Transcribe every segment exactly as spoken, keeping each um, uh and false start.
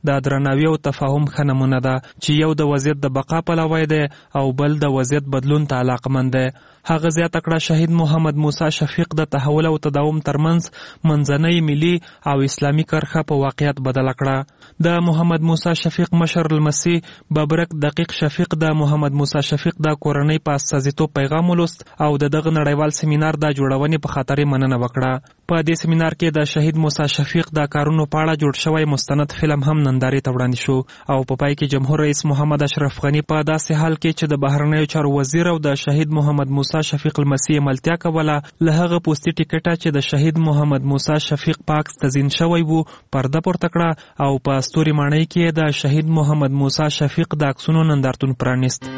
د درناوي او تفاهم ښه نمونه ده چې یو د وضعیت د بقا پلوی دی او بل د وضعیت بدلون ته علاقمند دی. هغه زیاته کړه شهید محمد موسی شفیق د تحول او تداوم ترمنځ منځنۍ ملي او اسلامي کرښه په واقعیت بدله کړه. د محمد موسی شفیق مشر لمسی ببرک دقیق شفیق د محمد موسی شفیق د کورنۍ په استازیتوب پیغام ولوست او د دغه نړیوال سیمینار د جوړونې په خاطر مننه وکړه. په دې سیمینار کې د شهید موسی شفیق د کارونو په اړه جوړ شوی مستند فلم هم نندارې ته وړاندې شو او په پای کې جمهور رئیس محمد اشرف غنی په داسې حال کې چې د بهرنیو چارو وزیر او د شهید محمد موسی شفیق المسی ملتیا کوله له هغه پوسټي ټیکټه چې د شهید محمد موسی شفیق پاکس تزین شوی وو پرده پورته کړه او په استوري ماڼۍ کې د شهید محمد موسی شفیق د عکسونو نندارتون پرانیست.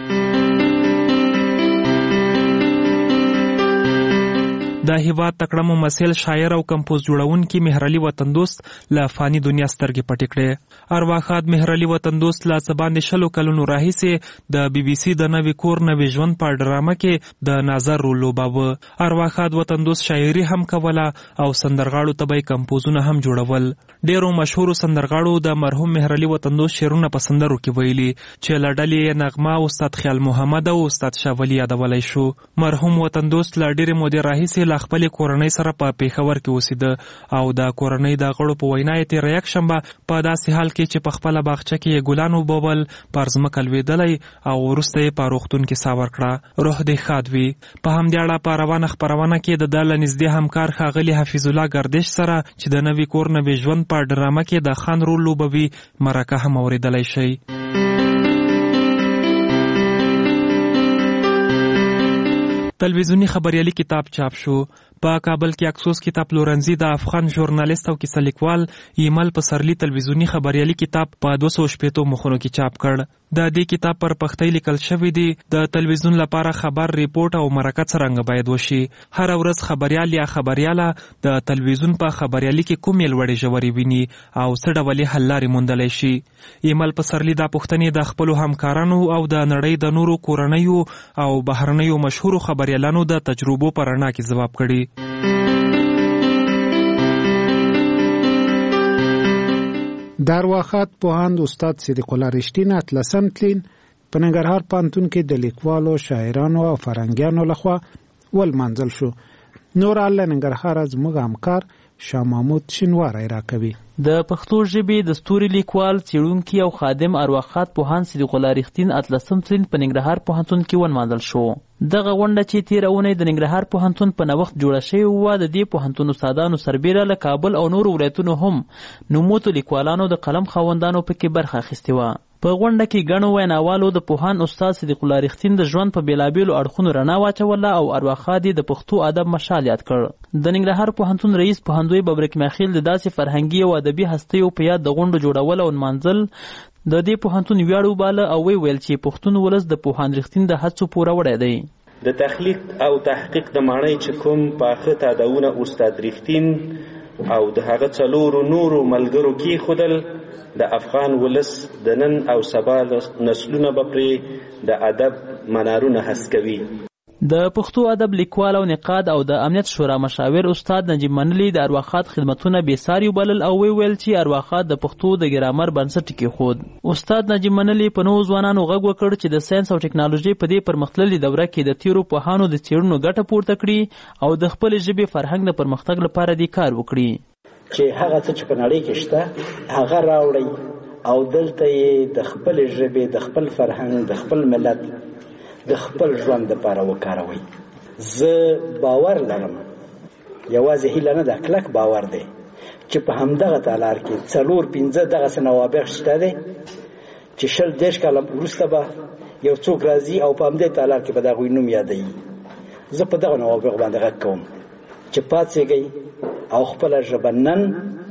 د هیواد تکړه ممثل شاعر او کمپوز جوړونکي مهرعلي وطن دوست له فانی دنیا سترګې پټې کړې. ارواښاد مهرعلي وطن دوست له څه باندې شلو کلونو راهیسې د بي بي سي د نوي کور نوي ژوند په ډرامه کې د ناظر رول لوباوه. ارواښاد وطن دوست شاعري هم کوله او سندرغاړو ته به کمپوزونه هم جوړول. ډیرو مشهورو سندرغاړو د مرحوم مهرعلي وطن دوست شعرونه په سندرو کې ویلي چې له ډلې نغمه استاد خیال محمد او استاد شاه ولی یادولی شو. مرحوم وطن دوست له ډیرې مودې راهیسې خپل کورنۍ سره په پیښور کې اوسېده او د کورنۍ د غړو په وینا یې تېره یک شنبه په داسې حال کې چې په خپله باغچه کې یې ګلان وبول پر ځمکه لوېدلی او وروسته یې په روغتون کې ساه ورکړه. روح دې ښاد وي. په همدې اړه په روانه خپرونه کې د ده له نږدې همکار ښاغلي حفیظ الله ګردش سره چې د نوي کور نوي ژوند په ډرامه کې د خان رول لوبوي مرکه هم اورېدلی شئ. تلویزیونی خبریالي کتاب چاپ شو. په کابل کې اکسوس کتاب پلورنځي د افغان ژورنالیست او کیسه لیکوال ایمل پسرلی تلویزیونی خبریالي کتاب په دوه سوه شپېتو مخونو کې چاپ کړ. د دې کتاب پر پښتۍ لیکل شوی دی د تلویزیون لپاره خبر ریپورت او مرکه څرنګه باید وشي. هر ورځ خبریال یا خبریاله د تلویزیون په خبریالي کې کومې لوړې ژورې ویني او څه ډول حل لارې موندلی شي. ایمل پسرلی دا پوښتنې د خپلو همکارانو او د نړۍ د نورو کورنیو او بهرنیو مشهورو خبریالانو د تجربو په رڼا کې ځواب کړي. د ارواښاد پوهاند استاد صدیق الله رښتین اتلسم تلین په ننګرهار پوهنتون کې د لیکوالو، شاعرانو او فرهنګیانو لخوا ولمانځل شو. نور له ننګرهار زموږ همکار شاه محمود شینواری راکوي. د پښتو ژبې د ستوري لیکوال، څېړونکي او خادم ارواښاد پوهاند صدیق الله رښتین اتلسم تلین په ننګرهار پوهنتون کې ولمانځل شو. دغه غونډه چې تېره اونۍ د ننګرهار پوهنتون په نوښت جوړه شوې وه د دې پوهنتون استادانو سربیره له کابل او نورو ولایتونو هم نوموتو لیکوالانو د قلم خاوندانو پکې برخه اخیستې وه. په غونډه کې ګڼو ویناوالو د پوهاند استاد صدیق الله رښتین د ژوند په بېلابېلو اړخونو رڼا واچوله او ارواښاد یې د پښتو ادب مشال یاد کړ. د ننګرهار پوهنتون رئیس پوهندوی ببرک میاخیل د داسې فرهنګي او ادبي هستیو په یاد د غونډو جوړول او نمانځل د دې پوهنتون ویاړ وباله او ویې ویل چې پښتون ولس د پوهاند رښتین د هڅو پوروړی دی. د تخلیق او تحقیق د ماڼۍ چې کوم پاخه تادونه استاد رښتین او د هغه څلورو نورو ملګرو کېښودل د افغان ولس د نن او سبا نسلونه به پرې د ادب منارونه هسکوي. د پښتو ادب لیکوال او نقاد او د امنیت شورا مشاور استاد نجیب منلی د ارواښاد خدمتونه بېساري وبلل او ویې ویل چې ارواښاد د پښتو د ګرامر بنسټ کېښود. استاد نجیب منلی په نوو ځوانانو غږ وکړ چې د ساینس او ټکنالوژۍ په دې پرمختللې دوره کې د تېرو پوهانو د څېړنو ګټه پورته کړي او د خپلې ژبې فرهنګ د پرمختګ لپاره دې کار وکړي. چې هغه څه چې په نړۍ کې شته هغه راوړئ او دلته یې د خپلې ژبې، د خپل فرهنګ، د خپل ملت، د خپل ژوند لپاره وکاروئ. زه باور لرم، یوازې هیله نه ده، کلک باور دی چې په همدغه تالار کې څلور پنځه دغسې نوابغ شته دی چې شل دېرش کاله وروسته به یو څوک راځي او په همدې تالار کې به د هغوی نوم یادوي. زه په دغه نوابغ باندې غږ کوم چې پاڅېږئ او خپله ژبه نن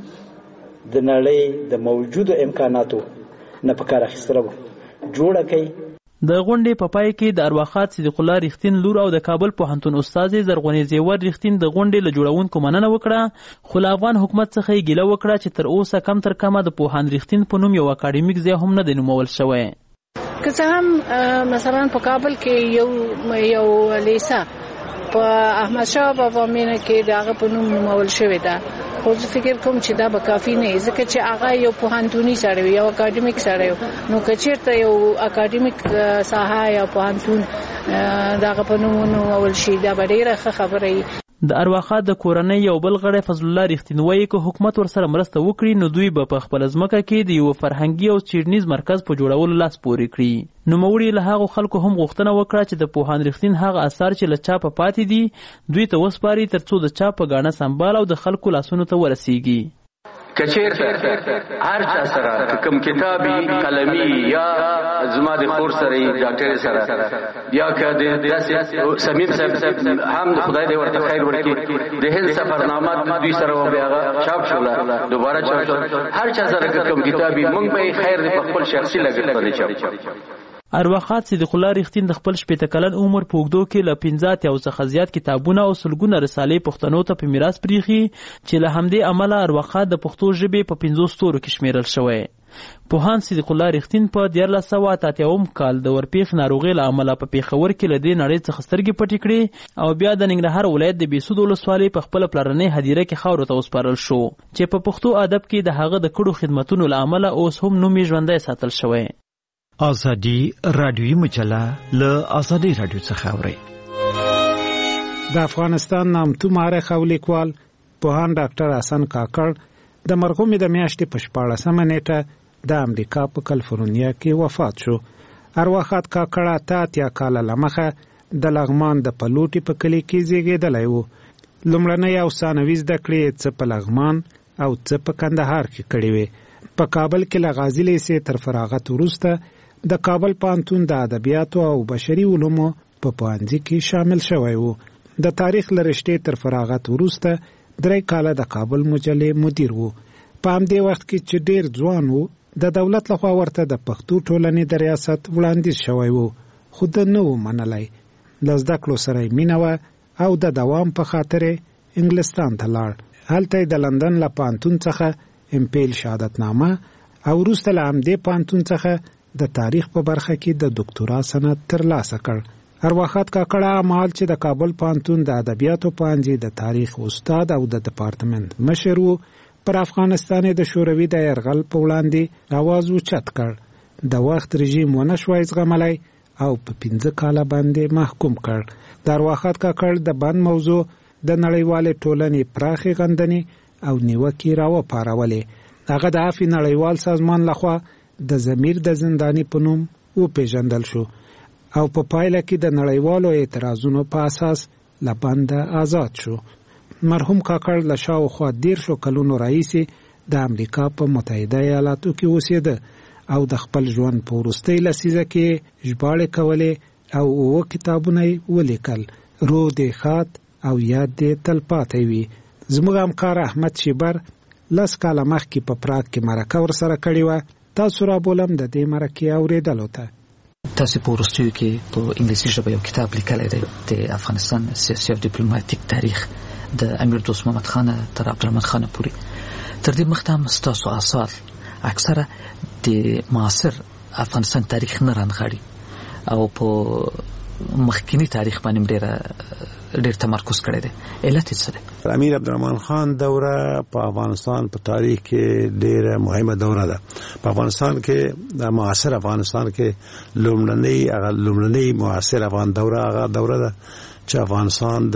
د نړۍ د موجودو امکاناتو نه په کار اخیستلو جوړه کړئ. د غونډې په پای کې د ارواښاد صدیق الله رښتین لور او د کابل پوهنتون استازې زرغونې زیور رښتین د غونډې له جوړونکو مننه وکړه، خو له افغان حکومت څخه یې ګیله وکړه چې تر اوسه کم تر کمه د پوهاند رښتین په نوم یو اکاډمیک ځای هم نه دی نومول شوی. که څه هم مثلا په کابل کې یو یو لیسه په احمدشاه بابا مینه کې د هغه په نوم نومول شوې ده، خو زه فکر کوم چې دا به کافي نه وي ځکه چې هغه یو پوهنتوني سړی وي یو اکاډمیک سړی وي نو که چېرته یو اکاډمیک ساحه یا پوهنتون دغه په نوم ونومول شي دا به ډېره ښه خبره وي. د ارواښاد د کورنۍ یو بل غړی فضل الله رښتین وایي که حکومت ورسره مرسته وکړي نو دوی به په خپله ځمکه کې د یو فرهنګي او څیړنیز مرکز په جوړولو لاس پورې کړي. نوموړي له هغو خلکو هم غوښتنه وکړه چې د پوهاند رښتین هغه اثار چې له چاپه پاتې دي دوی ته وسپاري تر څو د چاپ په ګاڼه سمبال او د خلکو لاسونو ته ورسیږي. کچیرته هر چا سره کوم کتابي قلمي یا زما د خور سره ډاکټر سره یا که د داسې سمیم صاحب هم خدای دې ورته خیر ورکړي د هند سفرنامه دوی سره و بیا چاپ شوله دوباره چاپ شوله هر چا سره کوم کتابي مونږ به خیر دې په خپل شخصي لګښت باندې چاپ. ارواښاد صدیق الله رښتین د خپل شپېته کلن عمر په اوږدو کې له پنځه اتیاو څخه زیات کتابونه او سلګونه رسالې پښتنو ته په میراث پرېښي چې له همدې امله ارواښاد د پښتو ژبې په پنځو ستورو کې شمیرل شوی. پوهاند صدیق الله رښتین په دیارلس سوه اته اتیاوم کال د ورپېښ ناروغۍ له امله په پېښور کې له دې نړۍ څخه سترګې پټې کړې او بیا د ننګرهار ولایت د بېسود ولسوالۍ په خپله پلرنۍ هدیره کې خاورو ته وسپارل شو چې په پښتو ادب کې د هغه د کړو خدمتونو له امله اوس هم نوم یې ژوندی ساتل شوی. آزادی رادیویی مجله له آزادی رادیو څخه اوري. د افغانستان نامتو مورخ او لیکوال پوهاند ډاکټر حسن کاکړ د مرحومې د میاشتې په شپاړسمه نیټه د امریکا په کالیفورنیا کې وفات شو. ارواښاد کاکړ اته اتیا کاله له مخه د لغمان د پلوټي په کلي کې زیږېدلی و. لومړنۍ او ثانوي زده کړې څه په لغمان او څه په کندهار کې کړې وې. په کابل کې له غازي لیسې تر فراغت وروسته د کابل پوهنتون د ادبیاتو او بشري علومو په پوهنځي کې شامل شوی و. د تاریخ له رشتې تر فراغت وروسته درې کاله د کابل مجلې مدیر و. په همدې وخت کې چې ډېر ځوان و د دولت لخوا ورته د پښتو ټولنې د ریاست وړاندیز شوی و خو ده نه و منلی. له زده کړو سره یې مینه وه او د دوام په خاطر یې انګلستان ته لاړ. هلته یې د لندن له پوهنتون څخه امپیل شهادتنامه او وروسته له همدې پوهنتون څخه د تاریخ په برخه کې د دکتورا سند ترلاسه کړ. ارواښاد کاکړ هغه مهال چې د کابل پوهنتون د ادبیاتو پوهنځي د تاریخ استاد او د دپارتمنت مشر و پر افغانستان د شوروي د یرغل په وړاندې آواز اوچت کړ. د وخت رژیم ونه شوی زغملی او په پنځه کاله باندې محکوم کړ. د ارواښاد کاکړ د بند موضوع د نړیوالې ټولنې پراخې غندنې او نیوکې راوپارولې. هغه د عفوي نړیوال سازمان لخوا د ضمیر د زنداني په نوم وپېژندل شو او په پایله کې د نړیوالو اعتراضونو په اساس له بنده آزاد شو. مرحوم کاکړ له شاوخوا دیرشو کلونو راهیسې د امریکا په متحده ایالاتو کې اوسېده او د خپل ژوند په وروستۍ لسیزه کې ژباړې کولې او اووه کتابونه یې ولیکل. روح دې ښاد او یاد دې تلپاتی وي. زموږ همکار احمد شیبر لس کاله مخکې په پراګ کې مرکه ورسره کړې وه. تاسو را بولم د دې مرکې اورېدلو ته. تاسو په وروستیو کې په انګلیسي ژبه یو کتاب لیکلی دی د افغانستان سیاسي او ډیپلوماتیک تاریخ د امیر دوست محمد خان تر عبدالرحمن خان پورې. تر دې مخته هم ستاسو اثار اکثره د معاصر افغانستان تاریخ نه رانغاړي او په مخکینی تاریخ باندې ډېره ډېر تمرکز کړی دی. علت یې څه دی؟ امیر عبدالرحمن خان دوره په افغانستان په تاریخ کې ډېره مهمه دوره ده. په افغانستان کې د معاصر افغانستان کې لومړنۍ هغه لومړنۍ معاصر افغان دوره هغه دوره ده چې افغانستان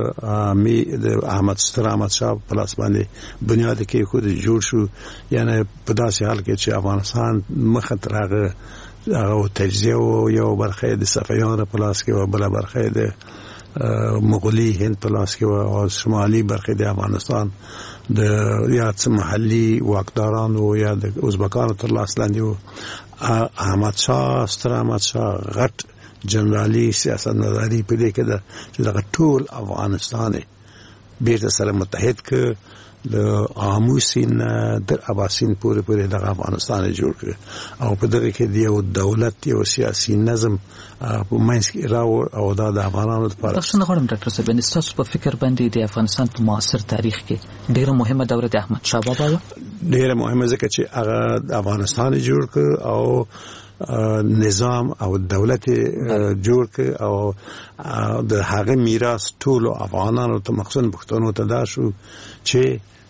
د د احمد ستر احمد شاه په لاس باندې بنیاد کې خود جوړ شو. یعنی په داسې حال کې چې افغانستان مخه تر هغه هغه تجزیه او یو برخه د صفویانو په لاس کې او بله برخه د مغولي هند په لاس کې او شمالي برخه د افغانستان د یا څه محلي واکدارانو یا د ازبکانو تر لاس لاندې و. احمد شاه ستر احمد شاه غټ جنرالي سیاست مداري په دې کې ده چې دغه ټول افغانستان بیرته سره متحد کړ. د آمو سیند تر اباسین پورې پورې دغه افغانستان جوړ کړ او په دغه کې د یو دولت یو سیاسي نظم په منځ کې راوړ او دا د افغانانو لپاره. تاسو نه غواړم ډاکټر صاحب تاسو په فکر باندې د افغانستان په معاصر تاریخ کې ډیره مهمه دوره د احمد شاه بابا و. ډیره مهمه ځکه چې هغه افغانستان جوړ کړ او نظام او دولت جوړ کړ او د هغه میراث ټول افغانانو ته مخصوصا پښتنو ته دا شو چې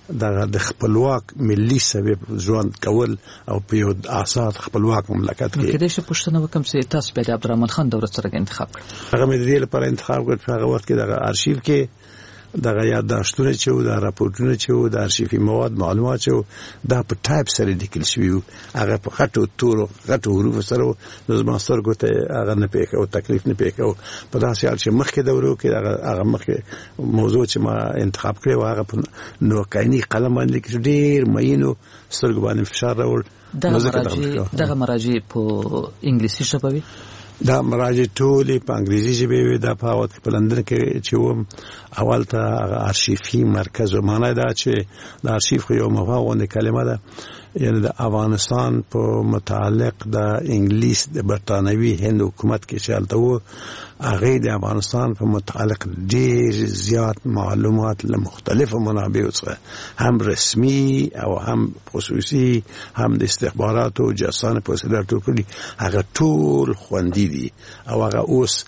د خپلواک ملي سبب ژوند کول او په یو آزاد خپلواک مملکت کې. کله چې پښتنه وکم چې تاسو په عبدالرحمن خان دوره سره انتخاب کړ، هغه مې د دې لپاره انتخاب کړ په هغه وخت کې د ارشیف کې دغه یادداشتونه چې و د راپورټونه چې و د ارشیفي مواد معلومات چې و دا په ټایپ سره لیکل شوي و، هغه په غټو تورو غټو حروفو سره و. نو زما سترګو ته هغه نه پیښه او تکلیف نه پیښه و. په داسې حال چې مخکې دورو کې هغه مخکې موضوع چې ما انتخاب کړی و هغه په نوکایني قلم باندې لیکل ډېر مینو سترګو باندې فشار راوړ. دغه مراجع په انګلیسي ژبه وي؟ دا مراجع ټولې په انګریزي ژبه وي. دا په وخت په لندن کې چې وم اول ته ارشیفي مرکز و، معنی دا چې د ارشیف یو مفهوم کلمه ده، یعنی د افغانستان په متعلق د انګلیس د برتانوي هند حکومت کې چې هلته و، هغه د افغانستان په متعلق ډېر زیات معلومات له مختلفو منابعو څخه هم رسمي او هم خصوصي هم د استخباراتو جاسوسانه په وسیله ټولې هغه ټول خوندي دي او هغه اوس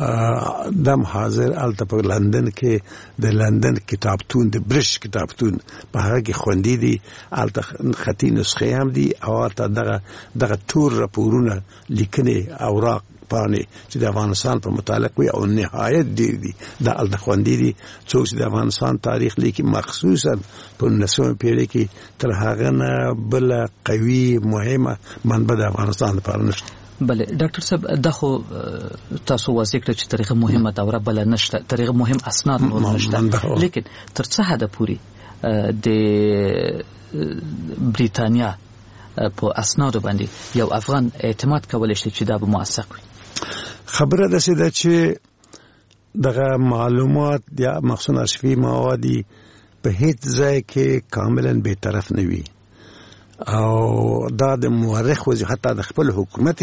دم حاضر الته په لندن کې د لندن کتابتون د برش کتابتون په هغه کې خوندي دي، الته خطي نسخې هم دي او الته دغه دغه ټول راپورونه لیکنې اوراق پانې چې د افغانستان په متعلق وي او نهایت ډېر دي دا الته خوندي دي. څوک چې د افغانستان تاریخ لیکي مخصوصا په نولسمه پیړۍ کې تر هغه نه بله قوي مهمه منبع د افغانستان لپاره نشته. بله ډاکټر صاحب دا خو تاسو واضح کړه چې طریقه مهمه دوره بله نشته، طریقه مهم اسناد نور نشته، لیکن تر څه حده پورې د بریتانیا په اسنادو باندې یو افغان اعتماد کولی شي چې دا به موثق وي؟ خبره داسې ده چې دغه معلومات یا مخصوص ارشیفي مواد په هیڅ ځای کې کاملا بیطرف نه وي او دا د مورخ وځي حتی د خپل حکومت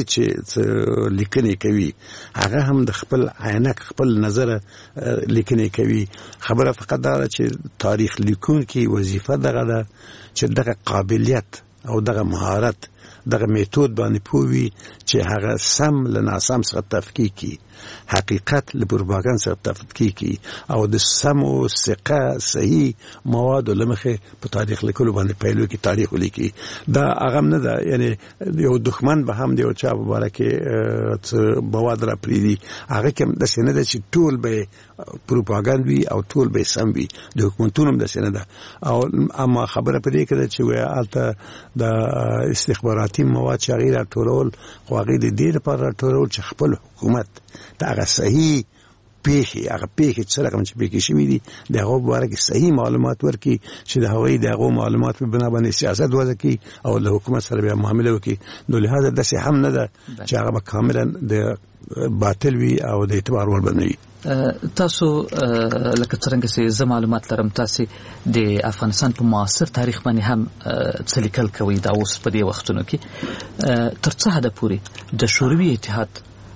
چې لیکنې کوي هغه هم د خپل عینک خپل نظر لیکنې کوي. خبره فقط دا چې تاریخ لیکونکي وظیفه دغه ده چې دغه قابلیت او دغه مهارت دغه میتود باندې پوي چې هغه سم له ناسم څخه تفکیک کی، حقیقت له پروپاګاندا څخه تفکیک کی او د سم او ثقه صحیح مواد لمخه په تاریخ لیکلو باندې پیلو کې تاریخ لیکي. دا هغه نه ده یعنی یو دښمن به هم دی او چا مبارکه مواد را پریدي هغه کوم د سینه ده چې ټول به پروپاګاندا او ټول به سم وي، د حکومتونو د سینه ده. او اما خبره پدې کې چې وای الته د استخباراتي مواد چې غیر ټول خو هغه د دې لپاره ټول چې خپل حکومت دا هغه صحیح پیښې هغه پیښې چې رقم چې پیښې شوي دي د هغو په اړه کې صحیح معلومات ورکړي چې د هغوی د هغو معلومات په بنا باندې سیاست وضع کړي او له حکومت سره بیا معامله وکړي. نو لهذا داسې هم نه ده چې هغه به کاملا د باطل وي او د اعتبار وړ به نه وي. تاسو لکه څرنګه چې زه معلومات لرم تاسو د افغانستان په معاصر تاریخ باندې هم څه لیکل کوي دا اوس په دې وختونو کې تر څه حده پورې د شوروي اتحاد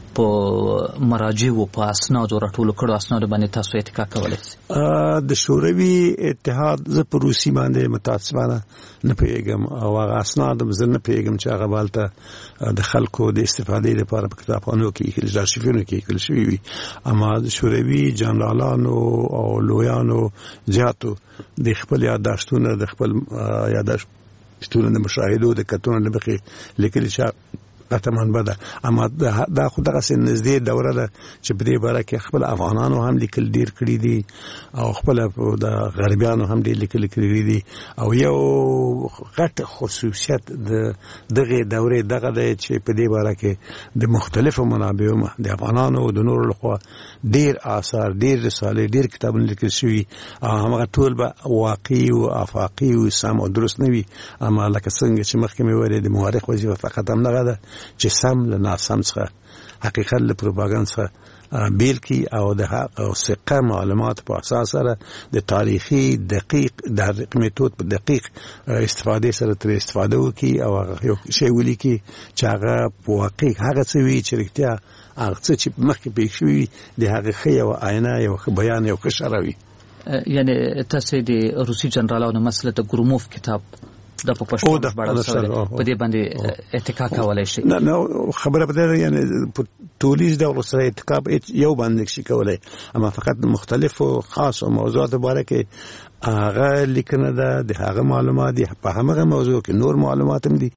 په مراجع او په اسناد او راټولو کړو اسناد باندې تاسو اتکا کولای شئ؟ د شوروي اتحاد زه په روسي باندې متاسفانه نه پیګم او هغه اسناد زه نه پیګم چې هغه بالته د خلکو د استفادې لپاره په کتابخانو کې کې ارشیفونو کې کول شوی وي. اما د شوروي جنرالانو او لویانو زیاتو د خپل یادداشتونو د خپل یادداشتونو د مشاهدو د کتونو د بخي لیکل شي اتمن بده. اما دا خو دغه سن نږدې دوره ده چې په دې باره کې خپل افغانانو هم لیکل ډیر کړي دي او خپل د غربیانو هم ډیر لیکل کړي دي او یو غټ خصوصیت د دغه دوره دغه ده چې په دې باره کې د مختلفو منابعو د افغانانو او د نورو لخوا ډیر آثار ډیر رسالې ډیر کتابونه لیکل شوي هغه ټول به واقعي او افاقي او سم او درست نه وي. اما لکه څنګه چې مخکې مې ویل د مورخ وظیفه فقط هم نه ده چې سم له ناسم څخه حقیقت له پروپاګاندا څخه بیل کی او د حق او ثقه معلومات په اساس سره د تاریخي دقیق د میتود په دقیق استفاده سره تر استفاده وکي او یو شی ولیکي چې هغه په واقع هغه څه وی چې رښتیا هغه څه چې مخکې پېښ شوي د هغه ښه یو آینه یو بیان یو ښه شرح وي. یعنی تاسو د روسي جنرالانو مسله د ګروموف کتاب د په پښتو ژباړل شوی په دې باندې اتکا کولای شي. نه نه خبره به ده یعنی په ټولیز ډول سره اتکا یو باندې شي کولای، اما فقط مختلف او خاص او موضوعات باره کې هغه لیکنه ده د هغه معلومات دي په هغه موضوع کې نور معلومات هم دي